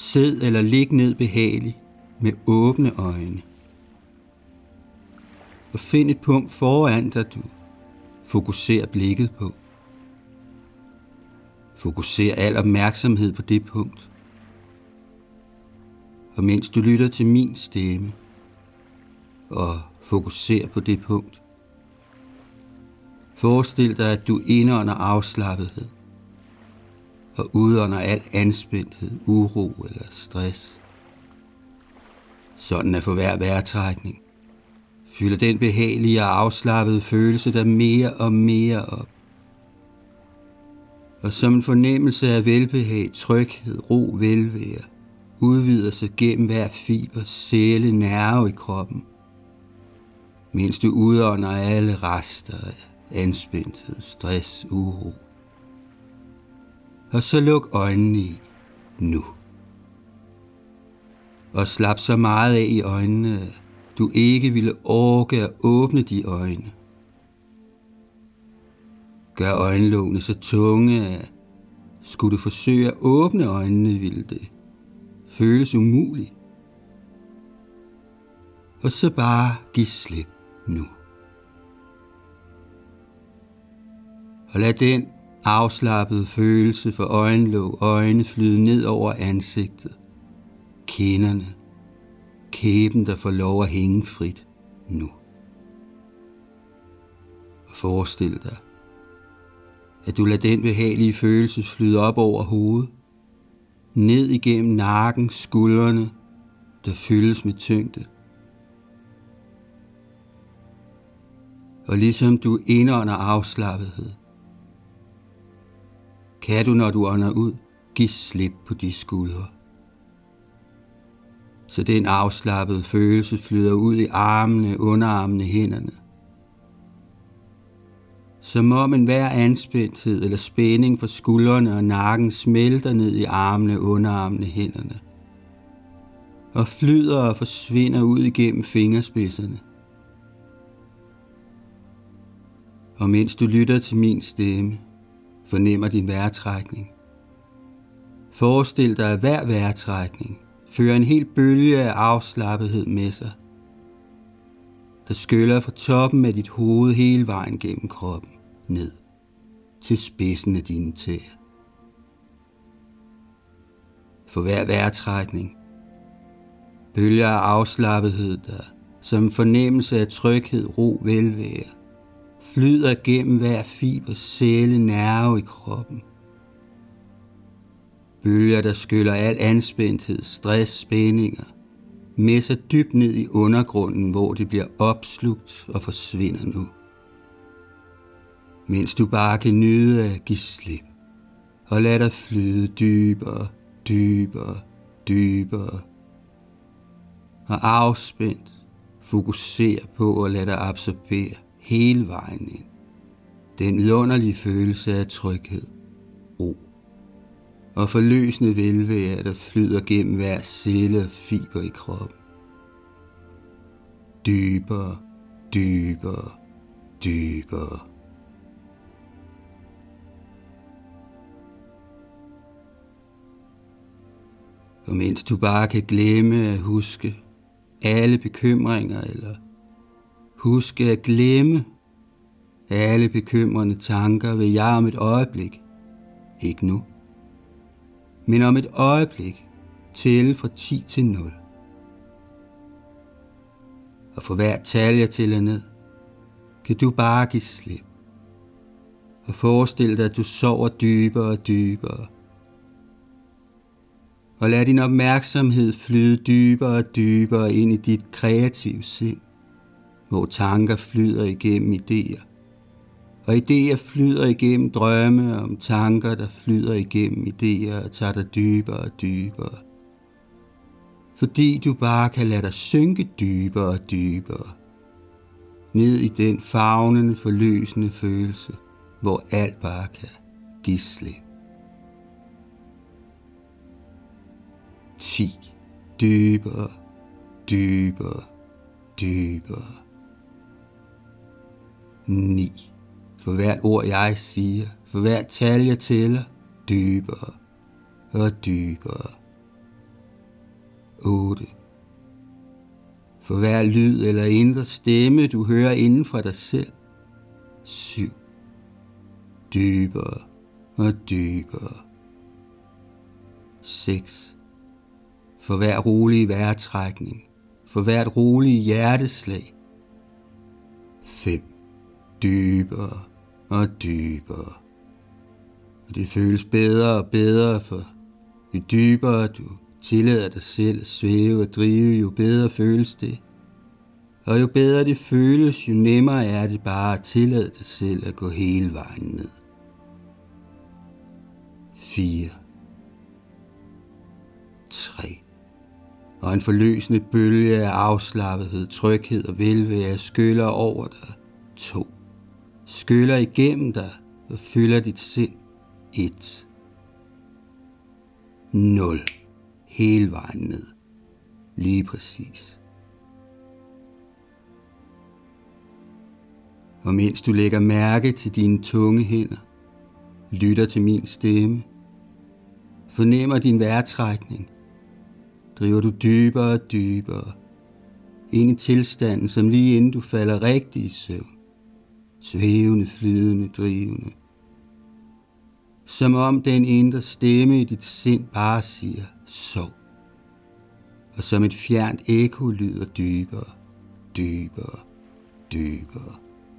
Sid eller lig ned behageligt med åbne øjne. Og find et punkt foran dig, du fokuserer blikket på. Fokuser al opmærksomhed på det punkt. Og mens du lytter til min stemme og fokuserer på det punkt, forestil dig, at du indånder afslappethed og udånder al anspændthed, uro eller stress. Sådan at for hver vejrtrækning fylder den behagelige og afslappede følelse der mere og mere op. Og som en fornemmelse af velbehag, tryghed, ro, velvære, udvider sig gennem hver fiber, celle, nerve i kroppen, mens du udånder alle rester af anspændthed, stress, uro. Og så luk øjnene i nu. Og slap så meget af i øjnene, at du ikke ville orke at åbne de øjne. Gør øjenlågene så tunge, at skulle du forsøge at åbne øjnene, ville det føles umuligt. Og så bare giv slip nu. Og lad den afslappede følelse for øjenlåg, øjne flyde ned over ansigtet, kinderne, kæben, der får lov at hænge frit nu. Og forestil dig, at du lader den behagelige følelse flyde op over hovedet, ned igennem nakken, skuldrene, der fyldes med tyngde. Og ligesom du indånder afslappethed, kan du, når du ånder ud, give slip på de skuldre. Så den afslappede følelse flyder ud i armene, underarmene, hænderne. Som om enhver anspændthed eller spænding fra skuldrene og nakken smelter ned i armene, underarmene, hænderne. Og flyder og forsvinder ud igennem fingerspidserne. Og mens du lytter til min stemme, fornemmer din vejrtrækning. Forestil dig, at hver vejrtrækning fører en hel bølge af afslappethed med sig, der skyller fra toppen af dit hoved hele vejen gennem kroppen, ned til spidsen af dine tæer. For hver vejrtrækning bølger af afslappethed, der som en fornemmelse af tryghed, ro, velvære, flyder gennem hver fiber, celle, nerve i kroppen. Bølger, der skyller al anspændthed, stress, spændinger med sig dybt ned i undergrunden, hvor det bliver opslugt og forsvinder nu. Mens du bare kan nyde at give slip og lade dig flyde dybere, dybere, dybere. Og afspændt fokuser på at lade dig absorbere hele vejen ind. Den vidunderlige følelse af tryghed, ro og forløsende velvære, der flyder gennem hver celle og fiber i kroppen. Dybere, dybere, dybere. Og mens du bare kan glemme at huske alle bekymringer, eller huske at glemme alle bekymrende tanker, vil jeg om et øjeblik, ikke nu, men om et øjeblik, tælle fra 10 til 0. Og for hvert tal jeg tæller ned, kan du bare give slip. Og forestil dig, at du sover dybere og dybere. Og lad din opmærksomhed flyde dybere og dybere ind i dit kreative sind, hvor tanker flyder igennem idéer. Og idéer flyder igennem drømme om tanker, der flyder igennem idéer og tager dig dybere og dybere. Fordi du bare kan lade dig synke dybere og dybere. Ned i den favnende, forløsende følelse, hvor alt bare kan give slip. 10. Dybere, dybere, dybere. 9. For hvert ord jeg siger, for hvert tal jeg tæller, dybere og dybere. 8. For hver lyd eller indre stemme, du hører inden for dig selv. 7. Dybere og dybere. 6. For hver rolig vejrtrækning, for hvert roligt hjerteslag. 5. Dybere og dybere. Og det føles bedre og bedre, for jo dybere du tillader dig selv at svæve og drive, jo bedre føles det. Og jo bedre det føles, jo nemmere er det bare at tillade dig selv at gå hele vejen ned. 4. 3. Og en forløsende bølge af afslappethed, tryghed og velvære skyller over dig. 2. Skyller igennem dig og fylder dit sind. 1. 0. Hele vejen ned. Lige præcis. Og mens du lægger mærke til dine tunge hænder, lytter til min stemme, fornemmer din vejrtrækning, driver du dybere og dybere ind i tilstanden, som lige inden du falder rigtig i søvn. Svævende, flydende, drivende. Som om den indre stemme i dit sind bare siger, sov. Og som et fjernt ekko lyder dybere, dybere, dybere.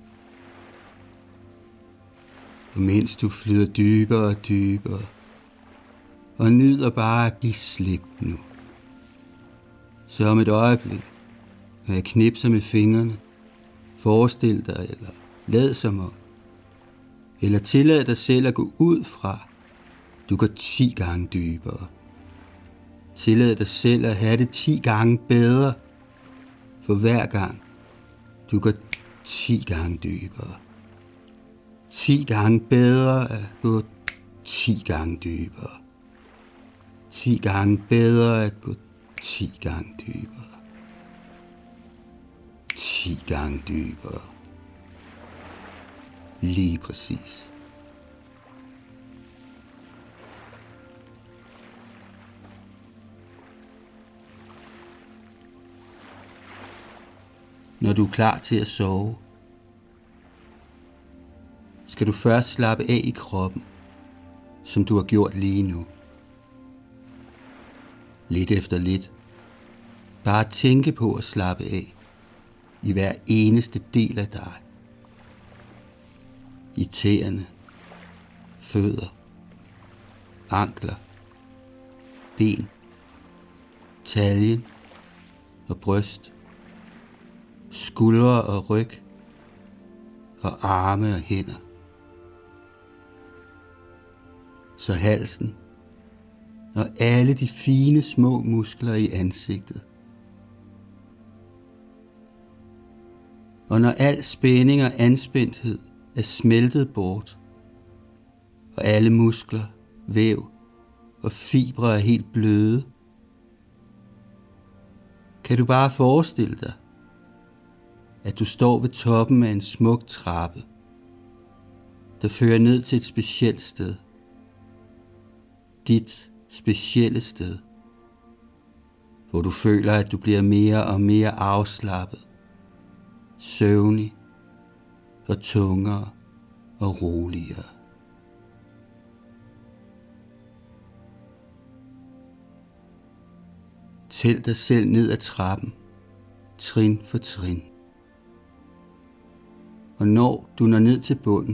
Og mens du flyder dybere og dybere, og nyder bare at give slip nu. Så om et øjeblik, når jeg knipser med fingrene, forestil dig eller lad som om, eller tillad dig selv at gå ud fra, du går 10 gange dybere. Tillad dig selv at have det 10 gange bedre, for hver gang du går 10 gange dybere. 10 gange bedre at gå 10 gange dybere. 10 gange bedre at gå 10 gange dybere. 10 gange dybere. Lige præcis. Når du er klar til at sove, skal du først slappe af i kroppen, som du har gjort lige nu. Lidt efter lidt. Bare tænke på at slappe af i hver eneste del af dig. I tæerne, fødder, ankler, ben, taljen og bryst, skuldre og ryg og arme og hænder. Så halsen og alle de fine små muskler i ansigtet. Og når al spænding og anspændthed er smeltet bort, og alle muskler, væv og fibre er helt bløde, kan du bare forestille dig, at du står ved toppen af en smuk trappe, der fører ned til et specielt sted. Dit specielle sted, hvor du føler, at du bliver mere og mere afslappet, søvnig og tungere og roligere. Tæl dig selv ned ad trappen, trin for trin. Og når du når ned til bunden,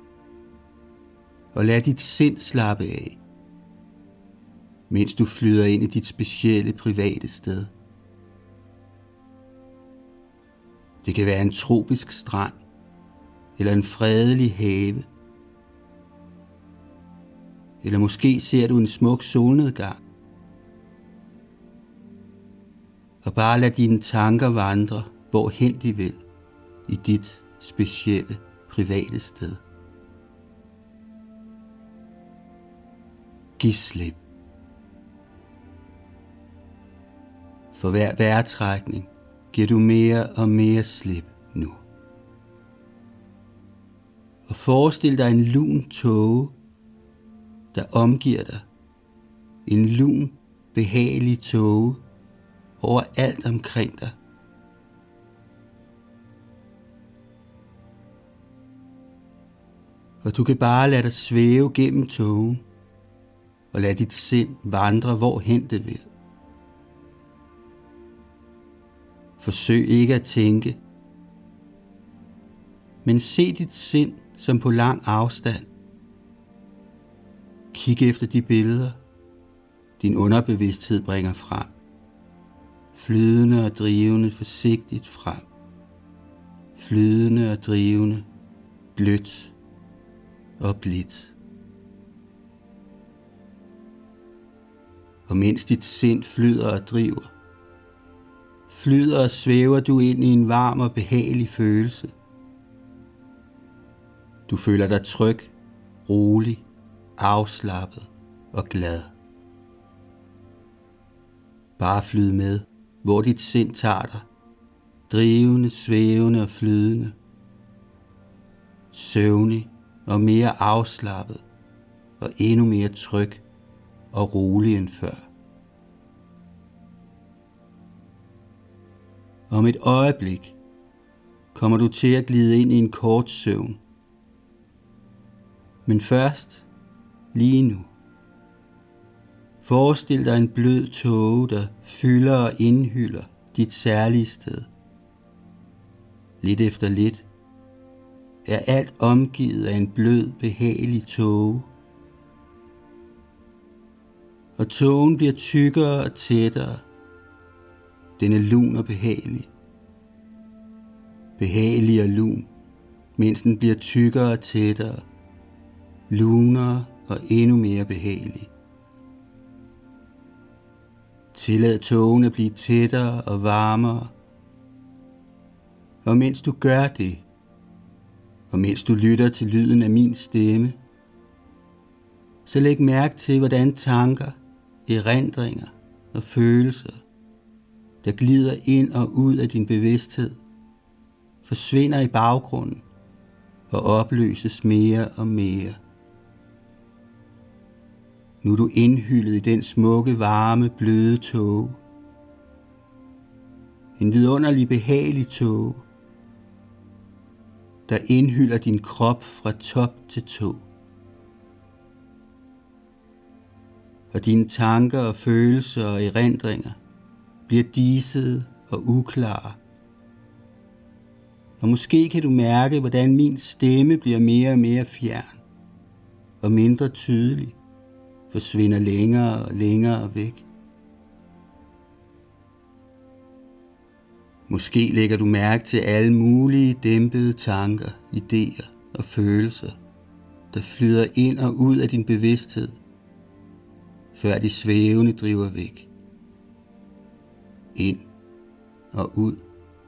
og lad dit sind slappe af, mens du flyder ind i dit specielle private sted. Det kan være en tropisk strand, eller en fredelig have. Eller måske ser du en smuk solnedgang. Og bare lad dine tanker vandre, hvorhen de vil, i dit specielle private sted. Giv slip. For hver vejrtrækning giver du mere og mere slip nu. Og forestil dig en lun tåge, der omgiver dig. En lun, behagelig tåge, over alt omkring dig. Og du kan bare lade dig svæve gennem tågen, og lade dit sind vandre hvorhen det vil. Forsøg ikke at tænke, men se dit sind som på lang afstand. Kig efter de billeder, din underbevidsthed bringer frem. Flydende og drivende forsigtigt frem. Flydende og drivende, blødt og blidt. Og mens dit sind flyder og driver, flyder og svæver du ind i en varm og behagelig følelse. Du føler dig tryg, rolig, afslappet og glad. Bare flyd med, hvor dit sind tager dig, drivende, svævende og flydende, søvnig og mere afslappet og endnu mere tryg og rolig end før. Om et øjeblik kommer du til at glide ind i en kort søvn. Men først, lige nu, forestil dig en blød tåge, der fylder og indhylder dit særlige sted. Lidt efter lidt er alt omgivet af en blød, behagelig tåge. Og tågen bliver tykkere og tættere. Den er lun og behagelig. Behagelig og lun, mens den bliver tykkere og tættere. Lunere og endnu mere behagelig. Tillad tågen at blive tættere og varmere. Og mens du gør det, og mens du lytter til lyden af min stemme, så læg mærke til, hvordan tanker, erindringer og følelser, der glider ind og ud af din bevidsthed, forsvinder i baggrunden og opløses mere og mere. Nu er du indhyllet i den smukke, varme, bløde tåge. En vidunderlig, behagelig tåge, der indhylder din krop fra top til tå. Og dine tanker og følelser og erindringer bliver disede og uklare. Og måske kan du mærke, hvordan min stemme bliver mere og mere fjern og mindre tydelig, forsvinder længere og længere væk. Måske lægger du mærke til alle mulige dæmpede tanker, idéer og følelser, der flyder ind og ud af din bevidsthed, før de svævende driver væk. Ind og ud.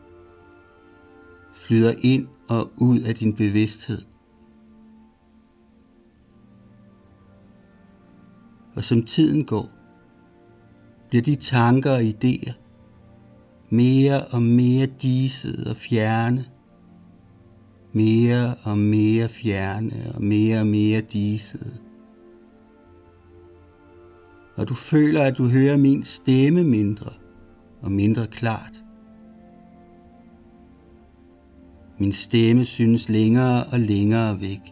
Flyder ind og ud af din bevidsthed. Og som tiden går, bliver de tanker og idéer mere og mere disede og fjerne, mere og mere fjerne og mere disede. Og du føler, at du hører min stemme mindre og mindre klart. Min stemme synes længere og længere væk.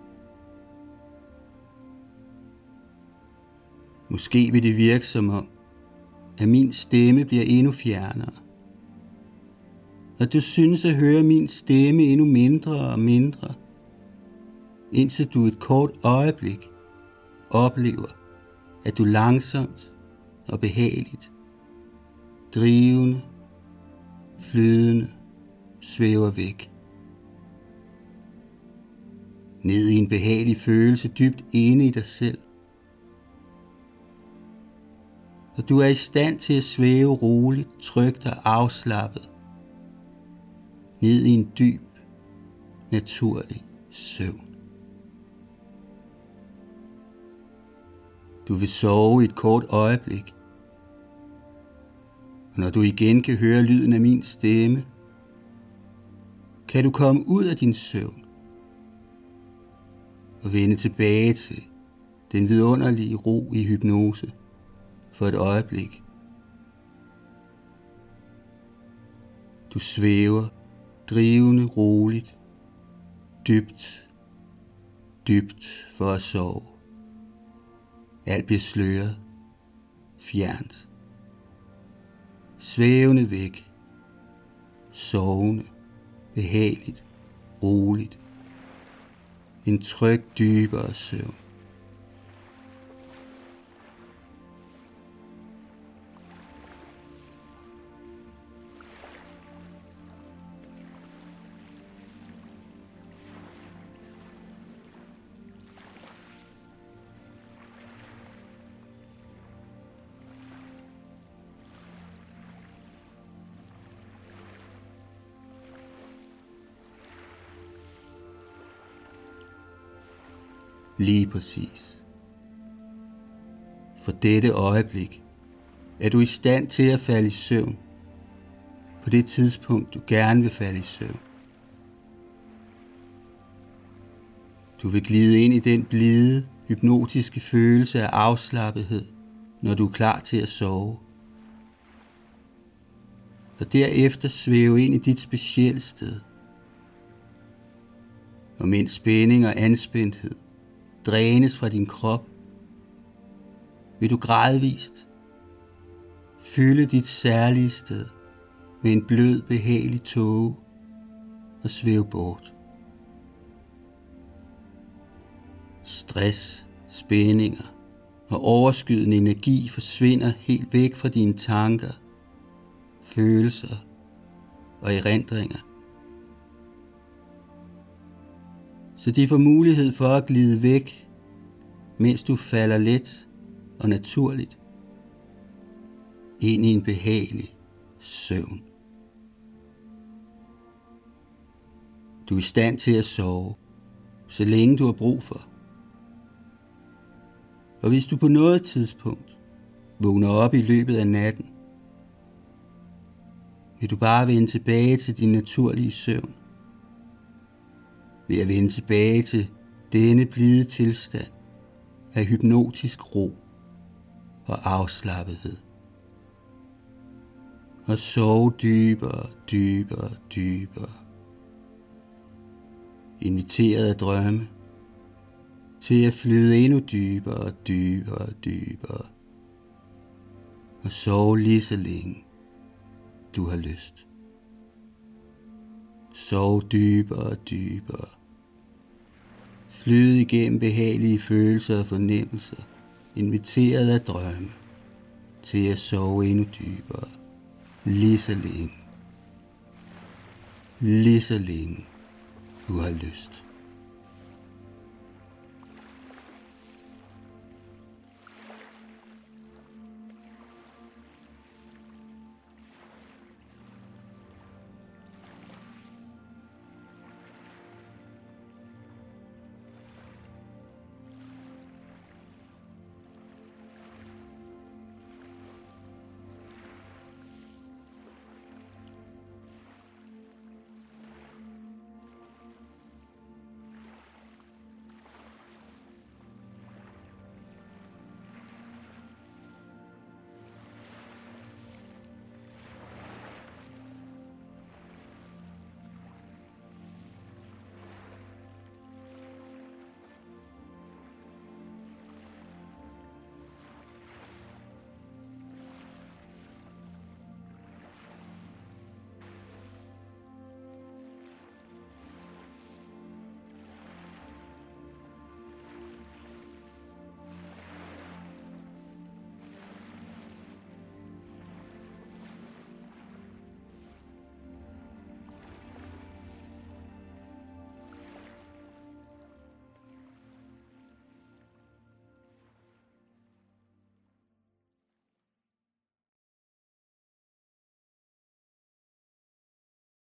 Måske vil det virke som om, at min stemme bliver endnu fjernere. Og du synes at høre min stemme endnu mindre og mindre, indtil du et kort øjeblik oplever, at du langsomt og behageligt, drivende, flydende, svæver væk. Ned i en behagelig følelse dybt inde i dig selv. Og du er i stand til at svæve roligt, trygt og afslappet. Ned i en dyb, naturlig søvn. Du vil sove i et kort øjeblik. Og når du igen kan høre lyden af min stemme, kan du komme ud af din søvn og vende tilbage til den vidunderlige ro i hypnose for et øjeblik. Du svæver, drivende roligt, dybt, dybt for at sove. Alt bliver sløret, fjernt, svævende væk, sovende, behageligt, roligt. En tryg, dybere søvn. Lige præcis. For dette øjeblik er du i stand til at falde i søvn på det tidspunkt, du gerne vil falde i søvn. Du vil glide ind i den blide, hypnotiske følelse af afslappethed, når du er klar til at sove. Og derefter svæve ind i dit specielle sted. Og mens spænding og anspændthed drænes fra din krop, vil du gradvist fylde dit særlige sted med en blød, behagelig tåge og svæve bort. Stress, spændinger og overskydende energi forsvinder helt væk fra dine tanker, følelser og erindringer. Så de får mulighed for at glide væk, mens du falder let og naturligt ind i en behagelig søvn. Du er i stand til at sove, så længe du har brug for. Og hvis du på noget tidspunkt vågner op i løbet af natten, vil du bare vende tilbage til din naturlige søvn. Ved at vende tilbage til denne blide tilstand af hypnotisk ro og afslappethed. Og sove dybere, dybere, dybere. Inviteret af drømme til at flyde endnu dybere, dybere, dybere. Og sove lige så længe du har lyst. Sov dybere og dybere. Flyd igennem behagelige følelser og fornemmelser, inviteret af drømme, til at sove endnu dybere, lige så længe du har lyst.